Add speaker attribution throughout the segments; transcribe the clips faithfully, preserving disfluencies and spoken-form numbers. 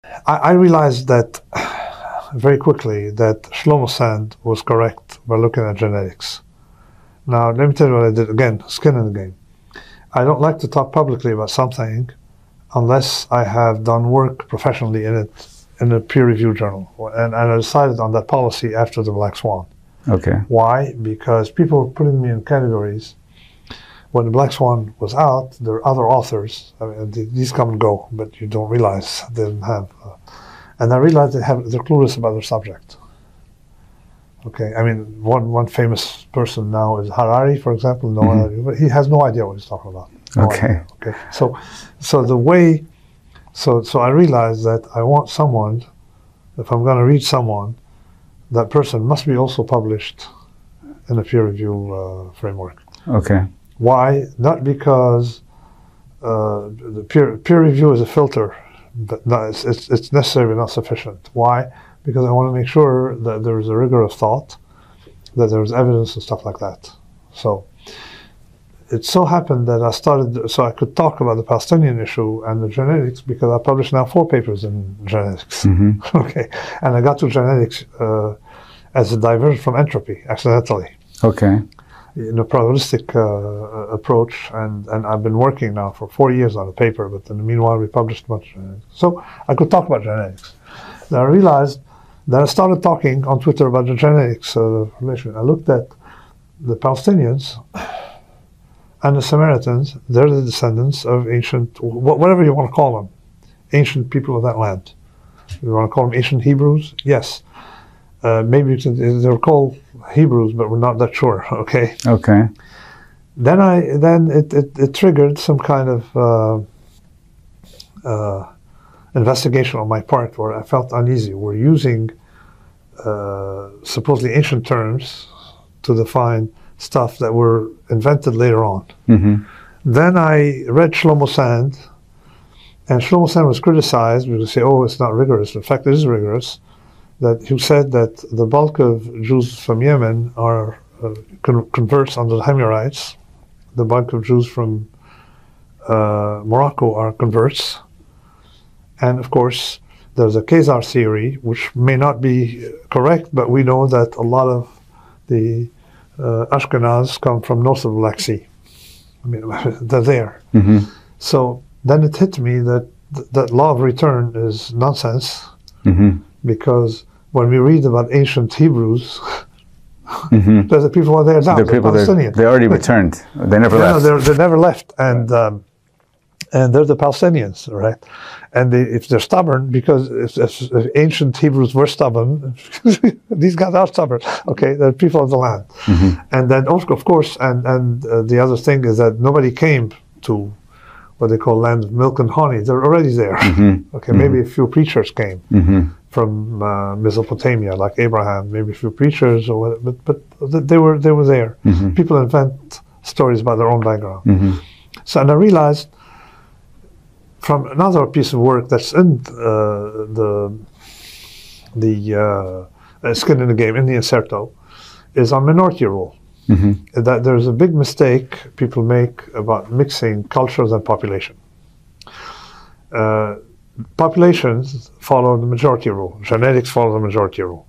Speaker 1: I, I realized that very quickly that Shlomo Sand was correct by looking at genetics. Now, let me tell you what I did. Again, skin in the game. I don't like to talk publicly about something unless I have done work professionally in it in a peer-reviewed journal. And, and I decided on that policy after the Black Swan.
Speaker 2: Okay.
Speaker 1: Why? Because people were putting me in categories. When the Black Swan was out, there were other authors. I mean, these come and go, but you don't realize they didn't have. Uh, and I realized they have, they're clueless about their subject. Okay, I mean, one one famous person now is Harari, for example. No, mm-hmm. uh, he has no idea what he's talking about. No
Speaker 2: okay.
Speaker 1: Idea. Okay. So, so the way, so so I realized that I want someone. If I'm going to read someone, that person must be also published in a peer review uh, framework.
Speaker 2: Okay.
Speaker 1: Why? Not because uh, the peer peer review is a filter, but no, it's, it's it's necessarily not sufficient. Why? Because I want to make sure that there is a rigor of thought, that there is evidence and stuff like that. So it so happened that I started, so I could talk about the Palestinian issue and the genetics because I published now four papers in genetics.
Speaker 2: Mm-hmm.
Speaker 1: Okay, and I got to genetics uh, as a diversion from entropy, accidentally.
Speaker 2: Okay.
Speaker 1: In a probabilistic uh, approach, and, and I've been working now for four years on a paper, but in the meanwhile we published much. So I could talk about genetics. Then I realized that I started talking on Twitter about the genetics uh, relation. I looked at the Palestinians and the Samaritans. They're the descendants of ancient, wh- whatever you want to call them, ancient people of that land. You want to call them ancient Hebrews? Yes. Uh, maybe they're called Hebrews, but we're not that sure. Okay.
Speaker 2: Okay.
Speaker 1: Then I then it, it, it triggered some kind of uh, uh, investigation on my part where I felt uneasy. We're using uh, supposedly ancient terms to define stuff that were invented later on.
Speaker 2: Mm-hmm.
Speaker 1: Then I read Shlomo Sand, and Shlomo Sand was criticized because they say, "Oh, it's not rigorous." In fact, it is rigorous. That who said that the bulk of Jews from Yemen are uh, con- converts under the Hammurabites. The bulk of Jews from uh, Morocco are converts. And of course, there's a Khazar theory, which may not be correct, but we know that a lot of the uh, Ashkenaz come from north of the Black Sea. I mean, they're there.
Speaker 2: Mm-hmm.
Speaker 1: So then it hit me that th- that law of return is nonsense,
Speaker 2: mm-hmm.
Speaker 1: because when we read about ancient Hebrews,
Speaker 2: mm-hmm.
Speaker 1: there's the people who are there now.
Speaker 2: The people
Speaker 1: Palestinians.
Speaker 2: They already returned. They never
Speaker 1: no,
Speaker 2: left.
Speaker 1: No, they never left, and um, and they're the Palestinians, right? And they, if they're stubborn, because if, if, if ancient Hebrews were stubborn, these guys are stubborn. Okay, they're people of the land.
Speaker 2: Mm-hmm.
Speaker 1: And then, also, of course, and and uh, the other thing is that nobody came to what they call land of milk and honey. They're already there.
Speaker 2: Mm-hmm.
Speaker 1: Okay,
Speaker 2: mm-hmm.
Speaker 1: maybe a few preachers came.
Speaker 2: Mm-hmm.
Speaker 1: From uh, Mesopotamia, like Abraham, maybe a few preachers, or whatever, but but they were they were there.
Speaker 2: Mm-hmm.
Speaker 1: People invent stories about their own background.
Speaker 2: Mm-hmm.
Speaker 1: So, and I realized from another piece of work that's in uh, the the uh, skin in the game in the Inserto is on minority rule. Mm-hmm. That there's a big mistake people make about mixing cultures and population. Uh, Populations follow the majority rule. Genetics follow the majority rule.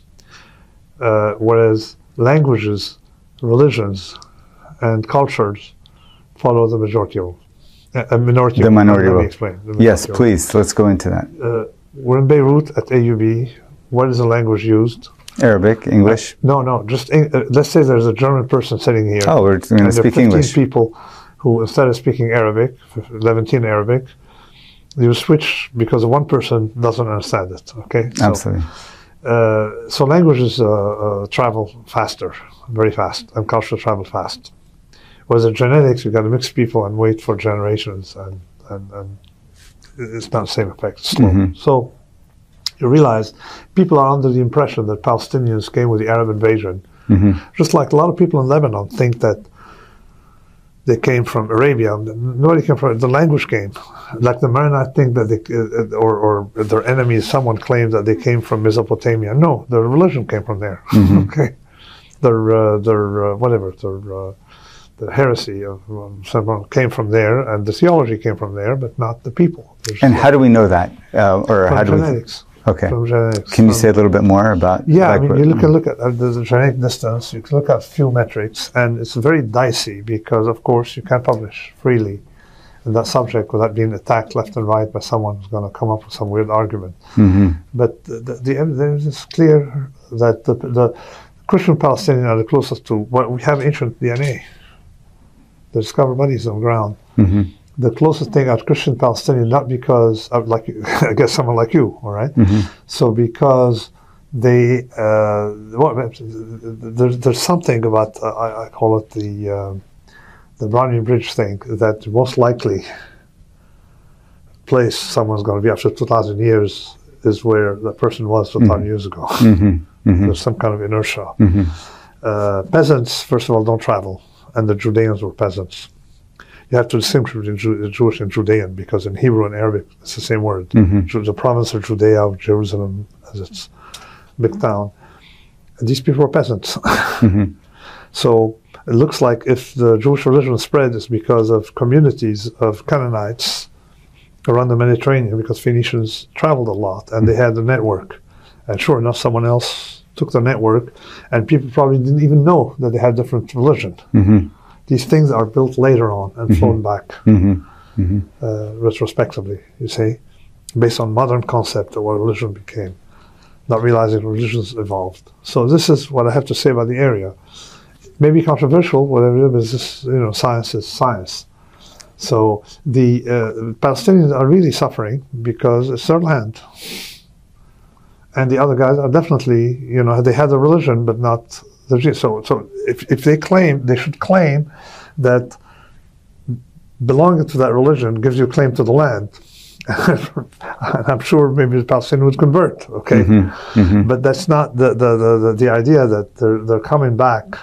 Speaker 1: Uh, whereas languages, religions, and cultures follow the majority rule. A minority
Speaker 2: the
Speaker 1: rule.
Speaker 2: minority
Speaker 1: Let
Speaker 2: rule.
Speaker 1: me explain. The
Speaker 2: yes,
Speaker 1: rule.
Speaker 2: Please. Let's go into that.
Speaker 1: Uh, we're in Beirut at A U B. What is the language used?
Speaker 2: Arabic, English?
Speaker 1: Uh, no, no. Just uh, let's say there's a German person sitting here.
Speaker 2: Oh, we're going to speak English.
Speaker 1: People who, instead of speaking Arabic, Levantine Arabic, you switch because one person doesn't understand it. Okay. So,
Speaker 2: Absolutely.
Speaker 1: Uh, so languages uh, uh, travel faster, very fast, and culture travel fast. Whereas in genetics, you got to mix people and wait for generations, and, and, and it's not the same effect. It's slow. Mm-hmm. So you realize people are under the impression that Palestinians came with the Arab invasion, mm-hmm. just like a lot of people in Lebanon think that they came from Arabia. Nobody came from the language came. Like the Maronite think that they, uh, or, or their enemies, someone claims that they came from Mesopotamia. No, their religion came from there. Mm-hmm. Okay, their uh, their uh, whatever their uh, the heresy of um, someone came from there, and the theology came from there, but not the people. There's
Speaker 2: and how do we know that? Uh, or
Speaker 1: from
Speaker 2: how do
Speaker 1: genetics.
Speaker 2: we? Okay.
Speaker 1: From genetics.
Speaker 2: Can you
Speaker 1: from,
Speaker 2: say a little bit more about?
Speaker 1: Yeah,
Speaker 2: like
Speaker 1: I mean,
Speaker 2: what,
Speaker 1: you look, look at uh, the, the genetic distance. You can look at a few metrics, and it's very dicey because, of course, you can't publish freely in that subject without being attacked left and right by someone who's going to come up with some weird argument.
Speaker 2: Mm-hmm.
Speaker 1: But the, the, the evidence is clear that the, the Christian Palestinians are the closest to what we have ancient D N A. The discovered bodies on the ground.
Speaker 2: Mm-hmm.
Speaker 1: The closest thing are Christian Palestinian, not because of like I guess someone like you, all right?
Speaker 2: Mm-hmm.
Speaker 1: So because they uh, well, there's there's something about uh, I, I call it the uh, the Brownian Bridge thing that most likely place someone's going to be after two thousand years is where the person was two thousand mm-hmm. years ago.
Speaker 2: Mm-hmm. Mm-hmm.
Speaker 1: There's some kind of inertia.
Speaker 2: Mm-hmm.
Speaker 1: Uh, peasants, first of all, don't travel, and the Judeans were peasants. You have to distinguish between Jew- Jewish and Judean because in Hebrew and Arabic it's the same word.
Speaker 2: Mm-hmm.
Speaker 1: The province of Judea, of Jerusalem, as its big town. And these people were peasants.
Speaker 2: Mm-hmm.
Speaker 1: So it looks like if the Jewish religion spread, it's because of communities of Canaanites around the Mediterranean, because Phoenicians traveled a lot and they had a network. And sure enough, someone else took the network, and people probably didn't even know that they had different religion.
Speaker 2: Mm-hmm.
Speaker 1: These things are built later on and
Speaker 2: mm-hmm.
Speaker 1: flown back
Speaker 2: mm-hmm. Mm-hmm.
Speaker 1: Uh, retrospectively, you see, based on modern concept of what religion became, not realizing religions evolved. So this is what I have to say about the area. Maybe controversial, whatever it is, this, you know, science is science. So the uh, Palestinians are really suffering because it's their land. And the other guys are definitely, you know, they had a religion, but not the Jews. So, so if, if they claim, they should claim that belonging to that religion gives you claim to the land. And I'm sure maybe the Palestinians would convert, okay?
Speaker 2: Mm-hmm. Mm-hmm.
Speaker 1: But that's not the, the, the, the, the idea that they're, they're coming back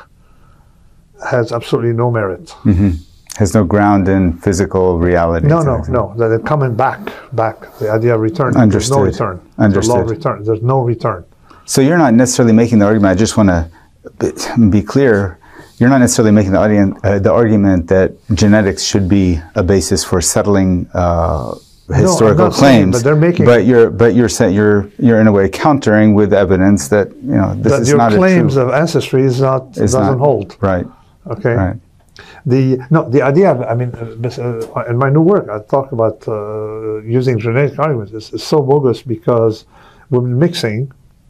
Speaker 1: has absolutely no merit.
Speaker 2: Mm-hmm. Has no ground in physical reality.
Speaker 1: No, no, no. That they're coming back, back. The idea of return.
Speaker 2: Understood.
Speaker 1: There's no return.
Speaker 2: Understood.
Speaker 1: There's a law of return. There's no return.
Speaker 2: So you're not necessarily making the argument. I just want to be clear. You're not necessarily making the, audience, uh, the argument that genetics should be a basis for settling uh, historical
Speaker 1: no, I'm not
Speaker 2: claims.
Speaker 1: saying, but they're making.
Speaker 2: But you're, but you're saying you're, you're in a way countering with evidence that you know this
Speaker 1: that
Speaker 2: is
Speaker 1: your
Speaker 2: not
Speaker 1: claims
Speaker 2: a true,
Speaker 1: of ancestry is not
Speaker 2: is
Speaker 1: doesn't
Speaker 2: not,
Speaker 1: hold.
Speaker 2: Right.
Speaker 1: Okay.
Speaker 2: Right.
Speaker 1: The no, the idea of, I mean, uh, in my new work, I talk about uh, using genetic arguments. It's, it's so bogus because we've been mixing.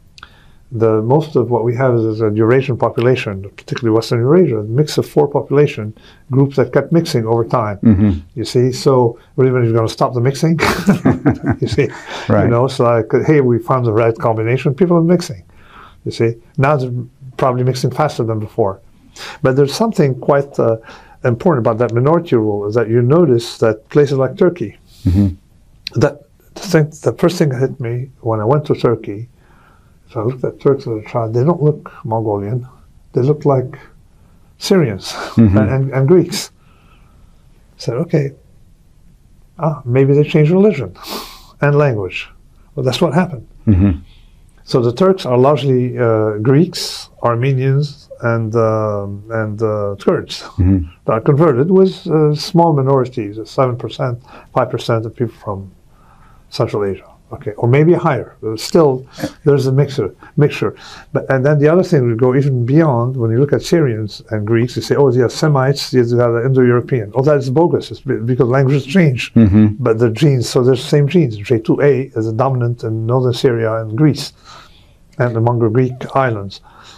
Speaker 1: The most of what we have is a Eurasian population, particularly Western Eurasia, a mix of four population groups that kept mixing over time. Mm-hmm. You see, so what even are you going to stop the mixing? You see,
Speaker 2: right.
Speaker 1: You know, it's like, hey, we found the right combination. People are mixing. You see, now they're probably mixing faster than before. But there's something quite uh, important about that minority rule, is that you notice that places like Turkey, mm-hmm. that the, thing, the first thing that hit me when I went to Turkey, so I looked at Turks as a child, they don't look Mongolian, they look like Syrians mm-hmm. and, and, and Greeks. I said, okay, ah, maybe they changed religion and language. Well, that's what happened. Mm-hmm. So the Turks are largely uh, Greeks, Armenians, and uh, and uh, Kurds mm-hmm. that are converted with uh, small minorities, seven percent, five percent of people from Central Asia, okay, or maybe higher. But still, there's a mixture. mixture. But and then the other thing we go even beyond. When you look at Syrians and Greeks, you say, oh, these are Semites, these are Indo-European. Oh, that's bogus. It's because languages change, mm-hmm. but the genes. So there's the same genes. J two A is a dominant in northern Syria and Greece, and among the Greek islands.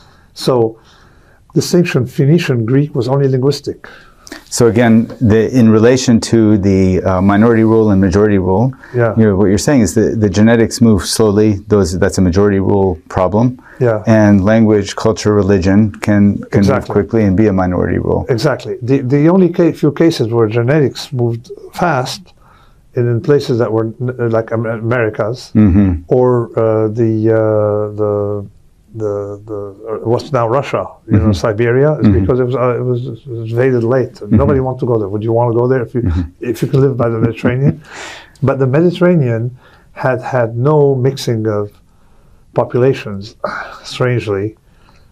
Speaker 1: So distinction Phoenician Greek was only linguistic.
Speaker 2: So again, the, in relation to the uh, minority rule and majority rule,
Speaker 1: yeah.
Speaker 2: you know, what you're saying is that the genetics move slowly. Those that's a majority rule problem.
Speaker 1: Yeah.
Speaker 2: And language, culture, religion can can
Speaker 1: exactly.
Speaker 2: move quickly and be a minority rule.
Speaker 1: Exactly. The the only ca- few cases where genetics moved fast, in, in places that were n- like Americas mm-hmm. or uh, the uh, the the the uh, what's now Russia, you mm-hmm. know, Siberia, is mm-hmm. because it was uh, it was, it was invaded late. Mm-hmm. Nobody wanted to go there. Would you want to go there if you mm-hmm. if you could live by the Mediterranean? But the Mediterranean had had no mixing of populations, strangely,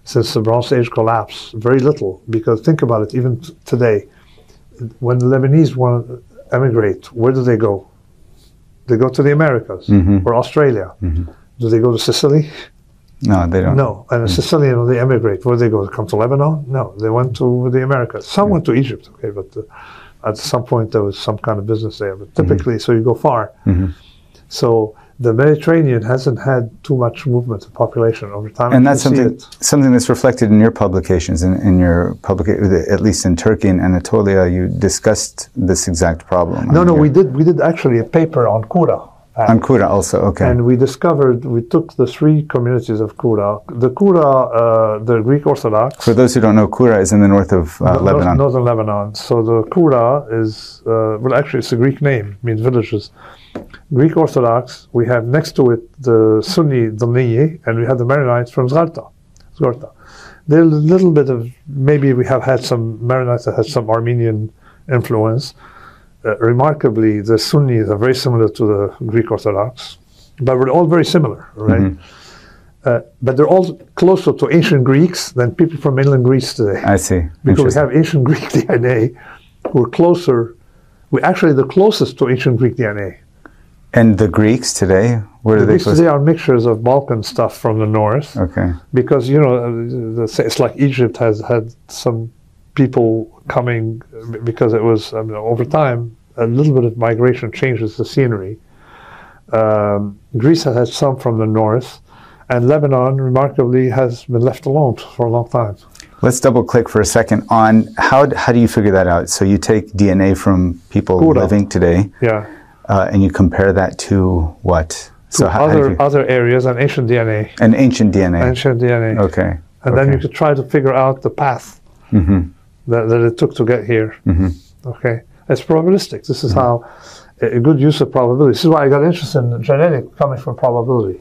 Speaker 1: since the Bronze Age collapse? Very little, because think about it, even t- today, when the Lebanese want to emigrate, where do they go? They go to the Americas
Speaker 2: Mm-hmm.
Speaker 1: or Australia.
Speaker 2: Mm-hmm.
Speaker 1: Do they go to Sicily?
Speaker 2: No, they don't.
Speaker 1: No. And the
Speaker 2: Mm-hmm.
Speaker 1: Sicilian, when they emigrate, where do they go? They come to Lebanon? No. They went to the Americas. Some went to Egypt, okay, but uh, at some point there was some kind of business there. But typically, so you go far.
Speaker 2: Mm-hmm.
Speaker 1: So the Mediterranean hasn't had too much movement of population over time.
Speaker 2: And
Speaker 1: You
Speaker 2: that's
Speaker 1: can see
Speaker 2: something
Speaker 1: it.
Speaker 2: something that's reflected in your publications, in, in your public, at least in Turkey and Anatolia, you discussed this exact problem.
Speaker 1: No,
Speaker 2: I
Speaker 1: no,
Speaker 2: mean,
Speaker 1: we did we did actually a paper on Kura. uh,
Speaker 2: on Kura also, okay.
Speaker 1: And we discovered, we took the three communities of Kura. The Kura, uh, the Greek Orthodox.
Speaker 2: For those who don't know, Kura is in the north of uh,
Speaker 1: North-
Speaker 2: Lebanon.
Speaker 1: Northern Lebanon. So the Kura is, uh, well, actually, it's a Greek name, means villages. Greek Orthodox, we have next to it the Sunni Dalniye, and we have the Maronites from Zgharta. Zgharta. There's a little bit of, maybe we have had some Maronites that had some Armenian influence. Uh, remarkably, the Sunnis are very similar to the Greek Orthodox, but we're all very similar, right?
Speaker 2: Mhm.
Speaker 1: Uh, but they're all closer to ancient Greeks than people from mainland Greece today.
Speaker 2: I see.
Speaker 1: Because we
Speaker 2: Interesting.
Speaker 1: have ancient Greek D N A, we're closer, we're actually the closest to ancient Greek D N A.
Speaker 2: And the Greeks today, where
Speaker 1: The
Speaker 2: do they
Speaker 1: Greeks
Speaker 2: close?
Speaker 1: today are mixtures of Balkan stuff from the north,
Speaker 2: Okay.
Speaker 1: because, you know, uh, the, it's like Egypt has had some people coming, uh, because it was, I mean, over time, a little bit of migration changes the scenery. Um, Greece has had some from the north, and Lebanon, remarkably, has been left alone for a long time.
Speaker 2: Let's double click for a second on how how do you figure that out? So you take D N A from people
Speaker 1: Kura.
Speaker 2: living today,
Speaker 1: Yeah.
Speaker 2: uh, and you compare that to what?
Speaker 1: To
Speaker 2: how, how do
Speaker 1: other
Speaker 2: you-
Speaker 1: other areas and ancient D N A.
Speaker 2: an ancient D N A.
Speaker 1: Ancient D N A.
Speaker 2: Okay.
Speaker 1: And then
Speaker 2: okay.
Speaker 1: you could try to figure out the path
Speaker 2: hmm
Speaker 1: that, that it took to get here.
Speaker 2: hmm
Speaker 1: Okay, it's probabilistic. This is how a, a good use of probability. This is why I got interested in genetics coming from probability.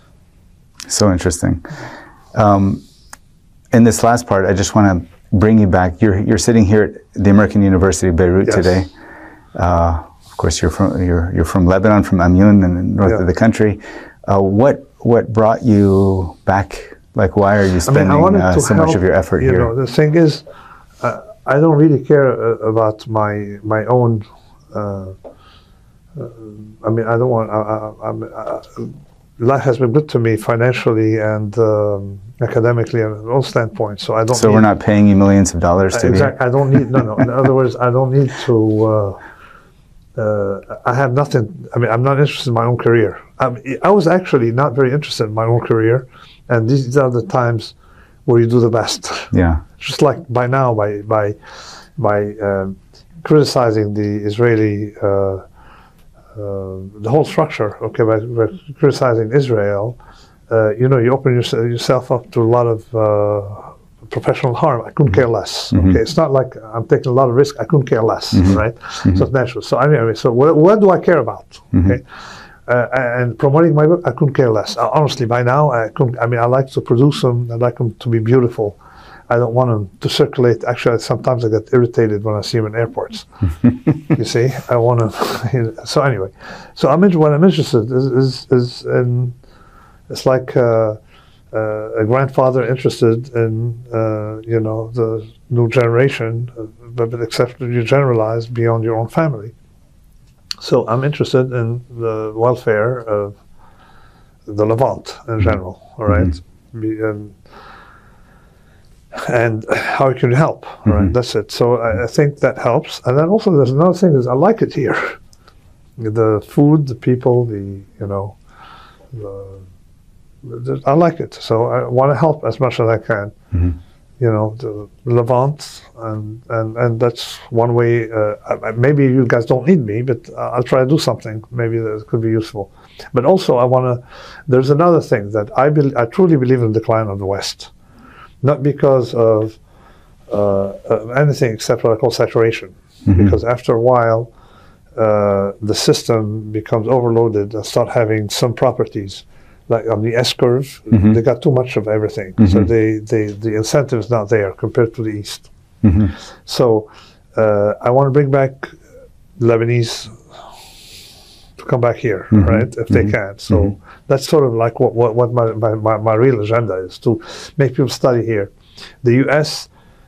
Speaker 2: So interesting. Um, in this last part, I just want to bring you back. You're you're sitting here at the American University of Beirut
Speaker 1: Yes.
Speaker 2: today. Uh, of course, you're from you're you're from Lebanon, from Amyun, in the north
Speaker 1: Yeah.
Speaker 2: of the country. Uh, what what brought you back? Like, why are you
Speaker 1: I mean,
Speaker 2: spending
Speaker 1: I wanted
Speaker 2: uh,
Speaker 1: to
Speaker 2: so
Speaker 1: help,
Speaker 2: much of your effort
Speaker 1: you
Speaker 2: here?
Speaker 1: know, the thing is, uh, I don't really care uh, about my my own. Uh, uh, I mean, I don't want. I, I, I'm, uh, life has been good to me financially and um, academically and all standpoints. So I don't.
Speaker 2: So
Speaker 1: need,
Speaker 2: we're not paying you millions of dollars to be here?
Speaker 1: Exactly. I don't need. No, no. In other words, I don't need to. Uh, uh, I have nothing. I mean, I'm not interested in my own career. I, mean, I was actually not very interested in my own career, and these are the times where you do the best.
Speaker 2: Yeah.
Speaker 1: Just like by now, by by by um, criticizing the Israeli, uh, uh, the whole structure. Okay, by, by criticizing Israel, uh, you know, you open yourself, yourself up to a lot of uh, professional harm. I couldn't care less.
Speaker 2: Mhm.
Speaker 1: Okay, it's not like I'm taking a lot of risk. I couldn't care less.
Speaker 2: Mhm.
Speaker 1: Right?
Speaker 2: Mhm.
Speaker 1: So it's natural. So anyway, so what, what do I care about?
Speaker 2: Mhm.
Speaker 1: Okay. Uh, and promoting my book, I couldn't care less. Uh, honestly, by now, I couldn't. I mean, I like to produce them. I like them to be beautiful. I don't want them to circulate. Actually, sometimes I get irritated when I see them in airports. You see, I want to. So anyway, so I'm inter- what I'm interested is is, is in. It's like uh, uh, a grandfather interested in uh, you know the new generation, uh, but, but except that you generalize beyond your own family. So I'm interested in the welfare of the Levant in general, all right? Be, um, and how it can help, all right?
Speaker 2: Mhm.
Speaker 1: That's it. So I, I think that helps. And then also there's another thing is I like it here. The food, the people, the, you know, the, the, I like it. So I want to help as much as I can.
Speaker 2: Mhm.
Speaker 1: You know, the Levant, and, and, and that's one way. Uh, I- maybe you guys don't need me, but I'll try to do something. Maybe that could be useful. But also, I want to. There's another thing that I be, I truly believe in the decline of the West, not because of, uh, of anything except what I call saturation.
Speaker 2: Mhm.
Speaker 1: Because after a while, uh, the system becomes overloaded and start having some properties. Like on the S curve,
Speaker 2: Mhm.
Speaker 1: they got too much of everything. So
Speaker 2: Mhm.
Speaker 1: they, they, the incentive is not there compared to the East.
Speaker 2: Mhm.
Speaker 1: So uh, I want to bring back Lebanese to come back here,
Speaker 2: mm-hmm.
Speaker 1: right, if they
Speaker 2: mm-hmm.
Speaker 1: can. So
Speaker 2: mm-hmm.
Speaker 1: that's sort of like what, what, what my, my, my, my real agenda is, to make people study here. The U S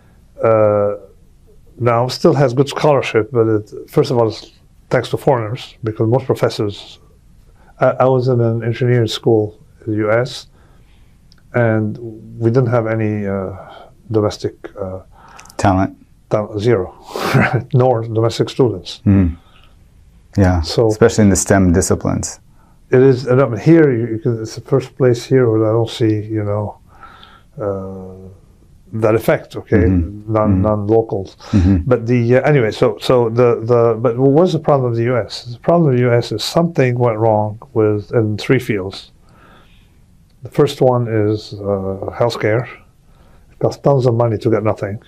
Speaker 1: uh, now still has good scholarship, but it, first of all, it's thanks to foreigners, because most professors, I, I was in an engineering school in the U S, and we didn't have any uh, domestic uh,
Speaker 2: talent.
Speaker 1: Zero, nor domestic students.
Speaker 2: Mm. Yeah,
Speaker 1: so
Speaker 2: especially in the STEM disciplines.
Speaker 1: It is, and I mean, here, you, you can, it's the first place here where I don't see, you know, uh, that effect, okay,
Speaker 2: mm-hmm.
Speaker 1: non,
Speaker 2: mm-hmm.
Speaker 1: non-locals.
Speaker 2: Mm-hmm.
Speaker 1: But the, uh, anyway, so, so the, the, but what was the problem of the U S? The problem of the U S is something went wrong with, in three fields. The first one is uh, healthcare. It costs tons of money to get nothing.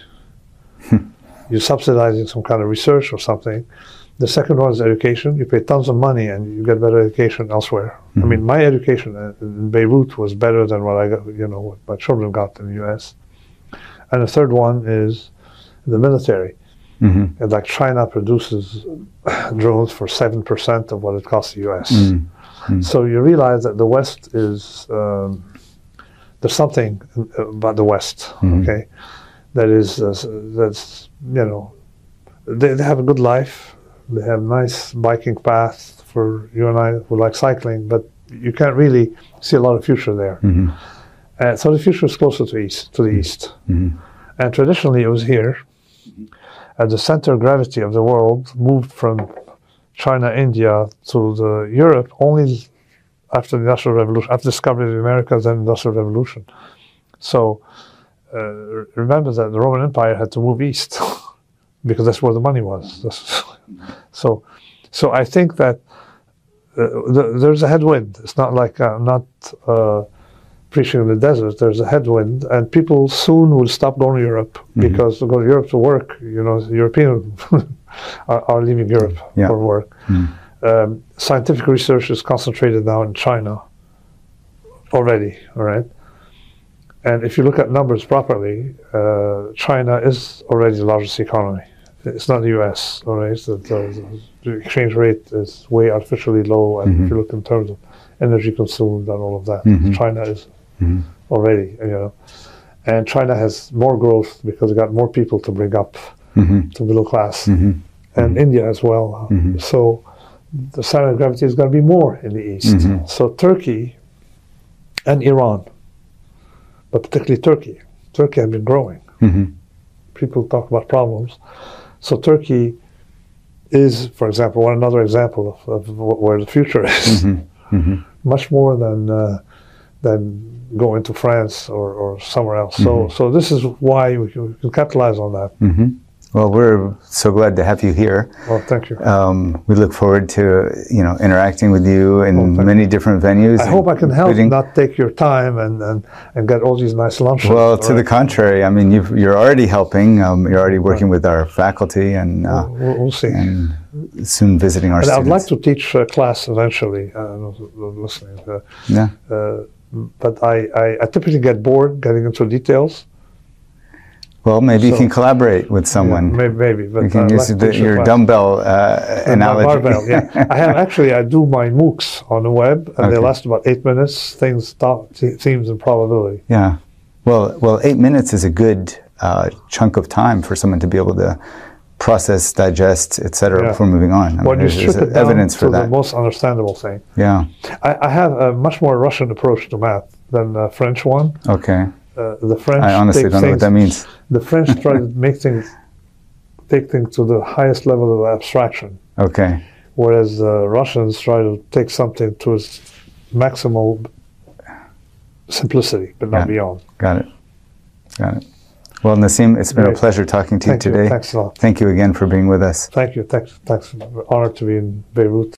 Speaker 1: You're subsidizing some kind of research or something. The second one is education. You pay tons of money and you get better education elsewhere. Mm-hmm. I mean, my education in Beirut was better than what I got, you know, what my children got in the U S. And the third one is the military. Mm-hmm. And like China produces drones for seven percent of what it costs the U S. Mm-hmm. So you realize that the West is, um, there's something about the West, mm-hmm. okay, that is, uh, that's, you know, they, they have a good life. They have nice biking paths for you and I who like cycling, but you can't really see a lot of future there. Mm-hmm. Uh, so the future is closer to east, to the east. Mm-hmm. And traditionally it was here. At the center of gravity of the world moved from China, India to the Europe only after the Industrial Revolution, after the discovery of the Americas and the Industrial Revolution. So uh, remember that the Roman Empire had to move east because that's where the money was. so, so I think that uh, the, there's a headwind. It's not like I'm not uh, preaching in the desert. There's a headwind, and people soon will stop going to Europe mm-hmm. because to go to Europe to work, you know, Europeans are, are leaving Europe yeah. for work. Mm-hmm. Um, scientific research is concentrated now in China already, all right? And if you look at numbers properly, uh, China is already the largest economy. It's not the U S, all right? So the, the exchange rate is way artificially low, and mm-hmm. if you look in terms of energy consumed and all of that, mm-hmm. China is mm-hmm. already, you know. And China has more growth because it got more people to bring up mm-hmm. to middle class, mm-hmm. and mm-hmm. India as well. Mm-hmm. So the center of gravity is going to be more in the east. Mm-hmm. So Turkey and Iran, but particularly Turkey. Turkey has been growing. Mm-hmm. People talk about problems. So Turkey is, for example, one another example of, of where the future is. Mm-hmm. Mm-hmm. Much more than uh, than going to France or, or somewhere else. Mm-hmm. So so this is why we can, we can capitalize on that.
Speaker 2: Mm-hmm. Well, we're so glad to have you here.
Speaker 1: Well, thank you.
Speaker 2: Um, we look forward to, you know, interacting with you in
Speaker 1: well,
Speaker 2: many
Speaker 1: you.
Speaker 2: different venues.
Speaker 1: I hope I can help not take your time and, and, and get all these nice lunches.
Speaker 2: Well, to right? the contrary. I mean, you've, you're already helping. Um, you're already working right. with our faculty and, uh,
Speaker 1: we'll, we'll see.
Speaker 2: and soon visiting our
Speaker 1: and
Speaker 2: students.
Speaker 1: I'd like to teach a class eventually. Uh, listening. Uh,
Speaker 2: yeah.
Speaker 1: Uh, but I, I, I typically get bored getting into details.
Speaker 2: Well, maybe
Speaker 1: so,
Speaker 2: you can collaborate with someone.
Speaker 1: Yeah, maybe, maybe. But
Speaker 2: you can use
Speaker 1: like
Speaker 2: the, your class. dumbbell uh, analogy.
Speaker 1: Barbell, yeah. I have actually, I do my MOOCs on the web, and okay. they last about eight minutes, things, thought, themes, and probability.
Speaker 2: Yeah. Well, well, eight minutes is a good uh, chunk of time for someone to be able to process, digest, et cetera, yeah. before moving on. I mean,
Speaker 1: well, you
Speaker 2: there's,
Speaker 1: strip
Speaker 2: there's
Speaker 1: it down
Speaker 2: evidence for
Speaker 1: to
Speaker 2: that.
Speaker 1: The most understandable thing.
Speaker 2: Yeah.
Speaker 1: I, I have a much more Russian approach to math than the French one.
Speaker 2: Okay.
Speaker 1: Uh, the French
Speaker 2: I honestly don't
Speaker 1: things,
Speaker 2: know what that means.
Speaker 1: The French try to make things, take things to the highest level of abstraction.
Speaker 2: Okay.
Speaker 1: Whereas the Russians try to take something to its maximal simplicity, but not
Speaker 2: yeah.
Speaker 1: beyond.
Speaker 2: Got it. Got it. Well, Nassim, it's been
Speaker 1: Great.
Speaker 2: a pleasure talking to
Speaker 1: Thank
Speaker 2: you today.
Speaker 1: You. Thanks a lot.
Speaker 2: Thank you again for being with us.
Speaker 1: Thank you. Thanks. Thanks. Honored to be in Beirut.